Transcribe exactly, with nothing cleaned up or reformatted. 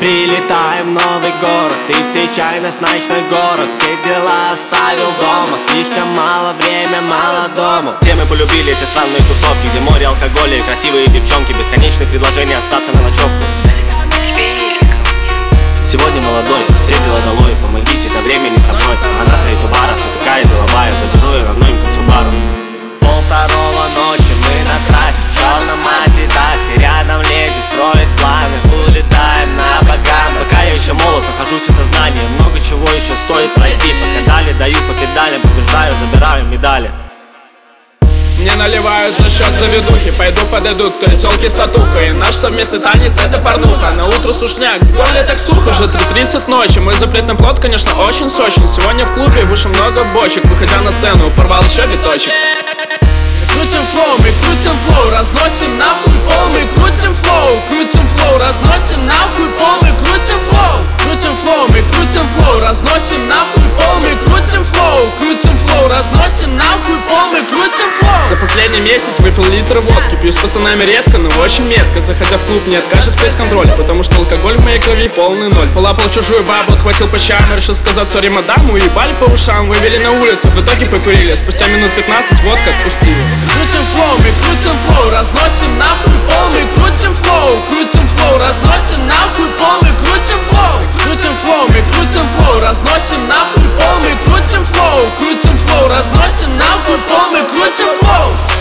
Прилетаем в новый город, ты встречай нас в ночных горах. Все дела оставил дома, слишком мало время, мало дома. Все мы полюбили эти странные тусовки, где море алкоголя и красивые девчонки. Бесконечные предложения остаться на ночевку. Сегодня молодой, все дела долой, помогите, до времени со мной. Она стоит у бара, все такая деловая, заберу ее равненько Субару. Пол второго ночи, мы на трассе, в черном Адидасе. Рядом леди строит планы, улетаем на Багамы. Пока я еще молод, нахожусь в сознании, много чего еще стоит пройти. Пока дали, даю по педалям, побеждаю, забираю медали. Мне наливают за счет заведухи, пойду подойду к той тёлке с татухой. Наш совместный танец — это порнуха, на утро сушняк, в горле так сухо. Уже три тридцать ночи, мой запретный плод, конечно, очень сочный. Сегодня в клубе выше много бочек, выходя на сцену, порвал еще биточек. Крутим флоу, мы крутим флоу, разносим нахуй пол. Мы крутим флоу, крутим флоу, разносим нахуй пол. Мы крутим флоу, крутим флоу, мы крутим флоу, разносим нахуй пол. Мы крутим флоу, крутим флоу, разносим нахуй пол. Мы крутим флоу. За последний месяц выпил литр водки, пью с пацанами редко, но очень метко. Заходя в клуб, не откажет фейс-контроль, потому что алкоголь в моей крови полный ноль. Полапал чужую бабу, отхватил по щам и решил сказать сори мадам. Уебали по ушам, вывели на улицу, в итоге покурили. Спустя минут пятнадцать водка отпустила. Крутим флоу, мы крутим флоу, разносим нахуй пол. Мы крутим флоу, крутим флоу, разносим нахуй пол. Мы крутим флоу, крутим флоу, мы крутим флоу, разносим нахуй пол. Мы крутим флоу, крутим флоу, разносим нахуй пол. Мы крутим флоу.